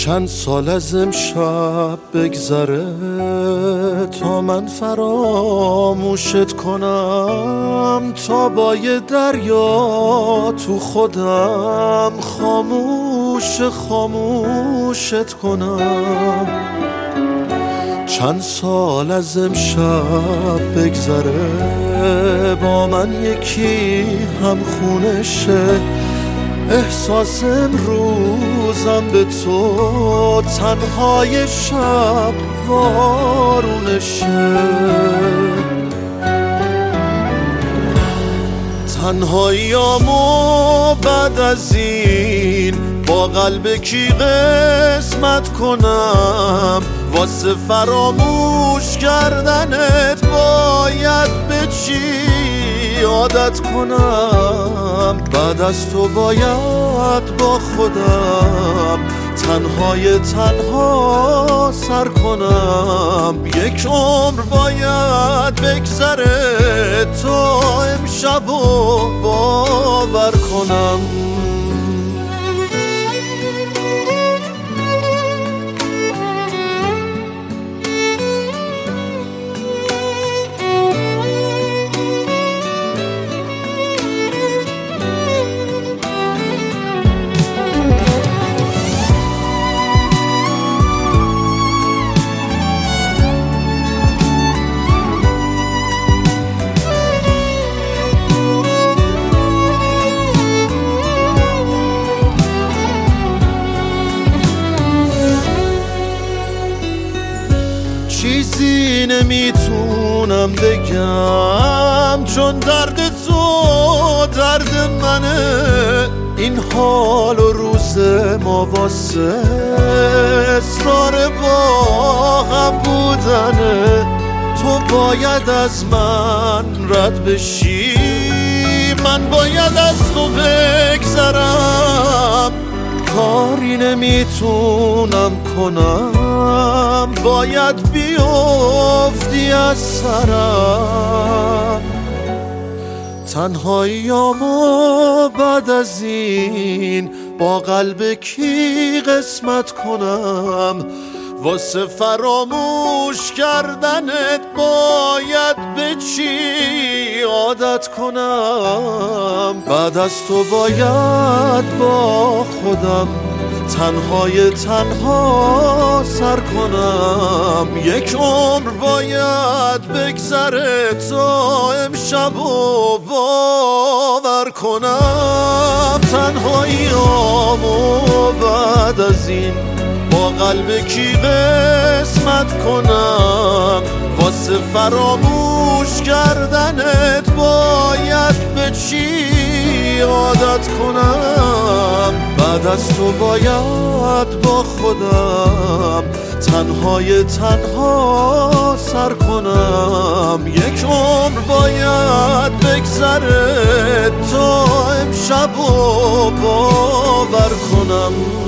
چند سال از امشب بگذره تا من فراموشت کنم، تا با یه دریا تو خودم خاموشت کنم. چند سال از امشب بگذره با من یکی هم خونشه، احساس امروزم به تو تنهای شب وارونشه. تنهاییامو بعد از این با قلب کی قسمت کنم، واسه فراموش کردنت باید به چی عادت کنم؟ بعد از تو باید با خودم تنها سر کنم. یک عمر باید بگذره تا امشبو باور کنم. چیزی نمیتونم بگم چون درد تو درد منه، این حال و روز ما واسه اصرار با هم بودنه. تو باید از من رد بشی، من باید از تو بگذرم. کاری نمیتونم کنم، باید بیفتی از سرم. تنهاییامو بعد از این با قلب کی قسمت کنم، واسه فراموش کردنت باید به چی عادت کنم؟ بعد از تو باید با خودم تنها سر کنم. یک عمر باید بگذره تا امشبو باور کنم. تنهاییامو بعد از این با قلب کی قسمت کنم، واسه فراموش کردنت باید به چی عادت کنم؟ بعد از تو باید با خودم تنها سر کنم. یک عمر باید بگذره تا امشبو باور کنم.